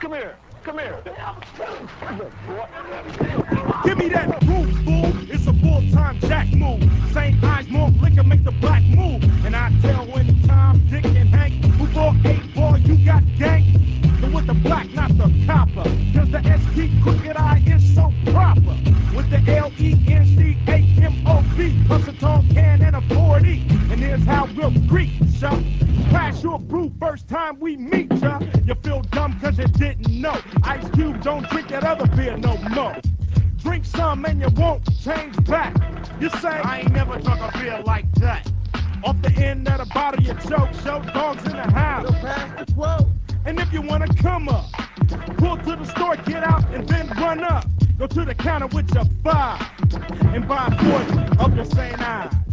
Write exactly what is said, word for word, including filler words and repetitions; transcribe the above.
Come here. Come here. Give me that groove, fool. It's a full-time jack move. Saint eyes, more liquor, make the black move. And I tell when Tom, Dick, and Hank, who bought eight ball, you got gang. So with the black, not the copper. Cause the S T crooked eye is so proper. With the L E N C A M O B, plus a tall can and a forty. And here's how we'll greet ya. Pass your brew first time we meet ya. You feel dumb cause you didn't know. Ice Cube don't drink that other beer no more. Drink some and you won't change back. You say, I ain't never drunk a beer like that. Off the end of the bottle you choke, show dogs in the house. So pass the quote. And if you wanna come up, pull to the store, get out, and then run up. Go to the counter with your five and buy a forty of your Saint Ives.